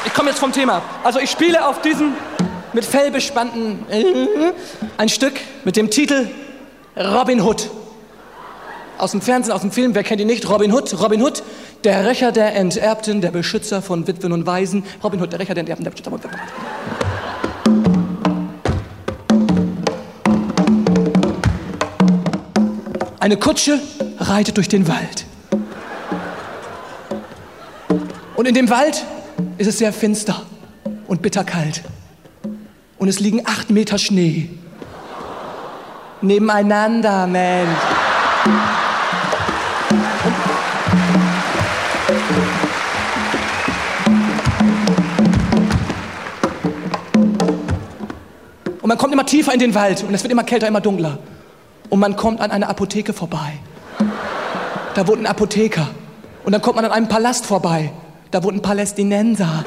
Ich komme jetzt vom Thema ab. Also ich spiele auf diesem mit Fell bespannten ein Stück mit dem Titel Robin Hood. Aus dem Fernsehen, aus dem Film, wer kennt ihn nicht? Robin Hood. Robin Hood, der Rächer der Enterbten, der Beschützer von Witwen und Waisen. Robin Hood, der Rächer der Enterbten, der Beschützer von Witwen und Waisen. Eine Kutsche reitet durch den Wald. Und in dem Wald ist es sehr finster und bitterkalt. Und es liegen 8 Meter Schnee. Nebeneinander, Mensch. Und man kommt immer tiefer in den Wald und es wird immer kälter, immer dunkler. Und man kommt an einer Apotheke vorbei. Da wohnt ein Apotheker. Und dann kommt man an einem Palast vorbei. Da wohnt ein Palästinenser.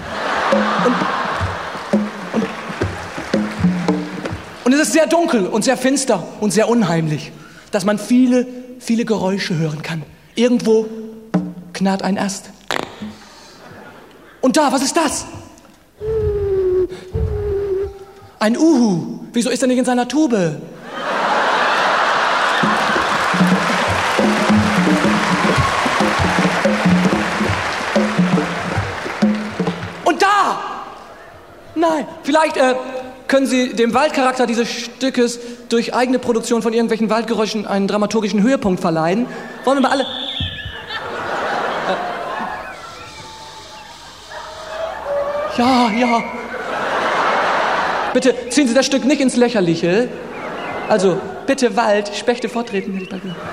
Und es ist sehr dunkel und sehr finster und sehr unheimlich, dass man viele, viele Geräusche hören kann. Irgendwo knarrt ein Ast. Und da, was ist das? Ein Uhu. Wieso ist er nicht in seiner Tube? Und da! Nein, vielleicht können Sie dem Waldcharakter dieses Stückes durch eigene Produktion von irgendwelchen Waldgeräuschen einen dramaturgischen Höhepunkt verleihen. Wollen wir mal alle... Ja. Bitte ziehen Sie das Stück nicht ins Lächerliche. Also, bitte Wald, Spechte forttreten, hätte ich bald gesagt.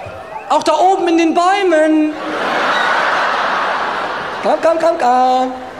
Auch da oben in den Bäumen. Komm.